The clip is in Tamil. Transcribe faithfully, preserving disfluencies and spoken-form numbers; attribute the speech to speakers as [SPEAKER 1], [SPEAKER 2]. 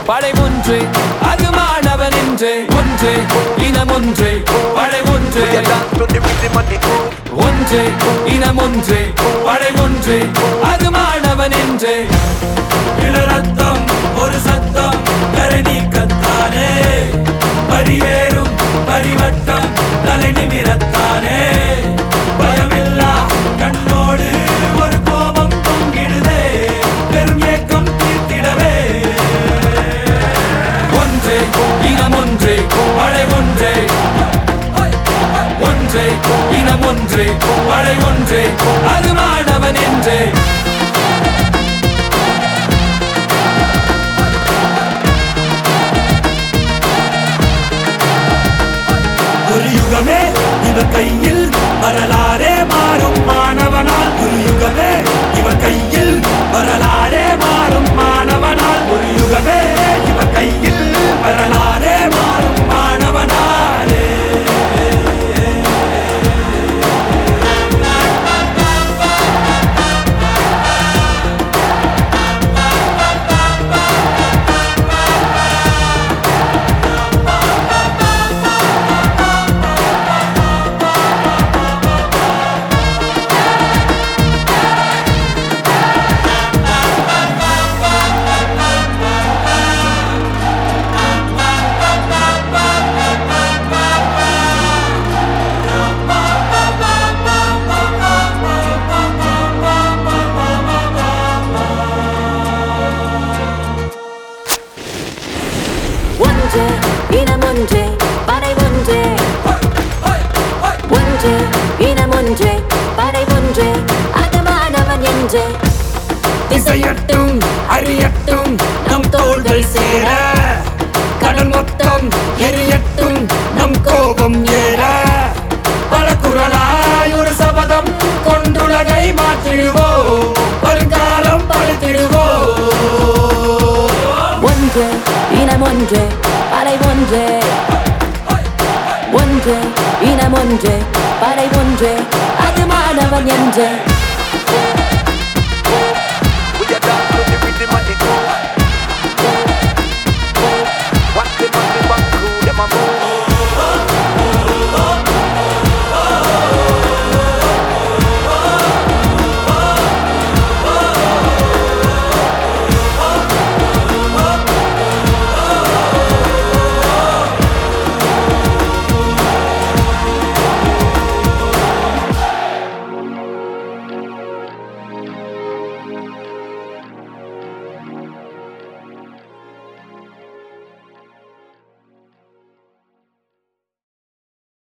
[SPEAKER 1] படை ஒன்றே அது மாணவன் என்றே ஒன்றே இனம் ஒன்றே படை ஒன்றே ஒன்றே இனம் ஒன்றே படை ஒன்றே அது மாணவன் என்றே இளரத்தம் ஒரு சத்தம் கரை நீக்கத்தானே பரிவேறும் பரிவட்டம் தலை நிமிரத்தானே பயமில்லா கண்ணோடு ஒரு கோபம் பொங்கிடுதே பெரும் ஏக்கம் தீர்த்திடவே ஒன்றே இனம் ஒன்றே படை ஒன்றே ஒன்றே இனம் ஒன்றே படை ஒன்றே அது மாணவன் என்றே ஒரு யுகமே இவர் கையில் வரலாறே மாறும் மாணவனால் ஒரு யுகமே இவர் கையில் வரலாறே மாறும் மாணவனால் ஒரு யுகமே இவர் கையில் வரலாறே மாறும் மாணவனாலே
[SPEAKER 2] ஒன்றே இனம் ஒன்றே படை ஒன்றே ஒன்றே இனம் ஒன்றே படை ஒன்றே அது மாணவன் என்றே
[SPEAKER 1] திசையட்டும் அறியட்டும் நம் தோள்கள் சேர கடல் மொத்தம் எரியட்டும் நம் கோபம் ஏற பல குரலாய் ஒரு சபதம் கொண்டுலகை மாற்றிடுவோம் வருங்காலம் பழித்திடுவோம்
[SPEAKER 2] ஒன்றே இனம் ஒன்றே படை ஒன்றே ஒன்றே இனம் ஒன்றே படை ஒன்றே அது மாணவன் என்றே